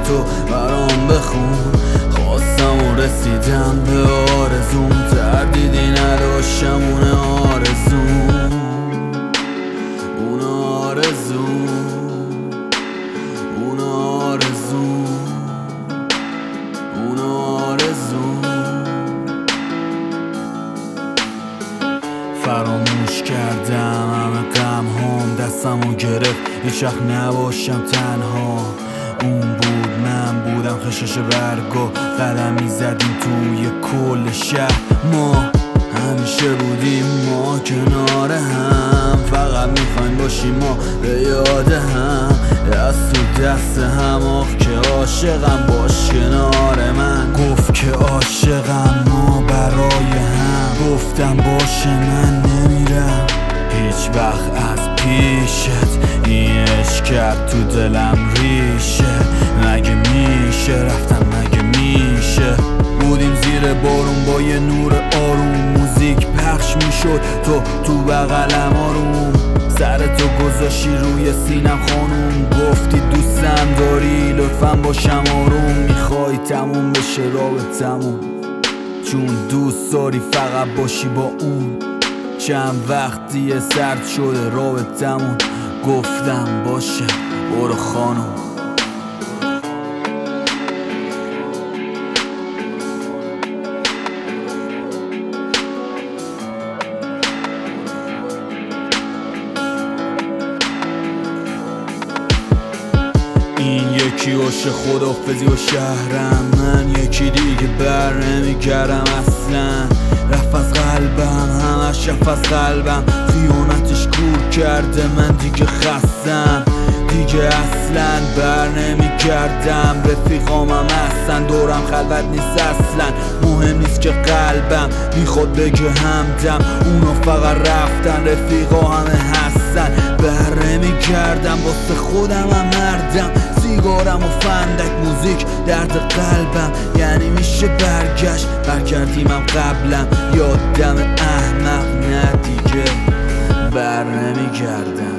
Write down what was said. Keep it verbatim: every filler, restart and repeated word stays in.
تو برام بخون. خواستم و رسیدم به آرزوم، تردیدی نداشتم اون آرزوم، اون آرزوم، اون آرزوم، اون آرزوم. فراموش کردم همه غم هام، دستمو گرفت هیچ وقت نباشم تنها. اون بود من بودم خشش برگا، قدمی زدیم توی کل شهر. ما همیشه بودیم ما کنار هم، فقط میخوایم باشیم ما به یاد هم. دست تو دست هم آخ که عاشقم باش کنار من. گفت که عاشقم ما برای هم، گفتم باشه من نمیرم هیچ وقت از پیشت. این عشق کرد تو دلم ریشه، مگه میشه رفتم مگه میشه. بودیم زیر بارون با یه نور آروم، موزیک پخش میشد تو تو بغلم آروم. سر تو گذاشی روی سینم خانوم، گفتی دوستم داری لطفا باشم آروم. میخوای تموم بشه رابطمون، چون دوست داری فقط باشی با اون. چند وقتیه سرد شده رابطمون، گفتم باشه برو خانوم. این یکی عاشق خداحافظی و شهرم، من یکی دیگه بر نمیگردم اصلا. رفت از قلبم همش رفت از قلبم، خیانتش کور کرده من دیگه خستم. دیگه اصلا بر نمیگردم، رفیقامم اصلا دورم خلوت نیست اصلا. مهم نیست که قلبم میخواد بگه همدم، اونا فقط رفتن رفیقا همه هستن. بر نمیگردم واسه خودم هم مردم، سیگارم و فندک موزیک درد قلبم. یعنی میشه برگشت برگردیمم قبلم، یادم احمق نه دیگه بر نمیگردم.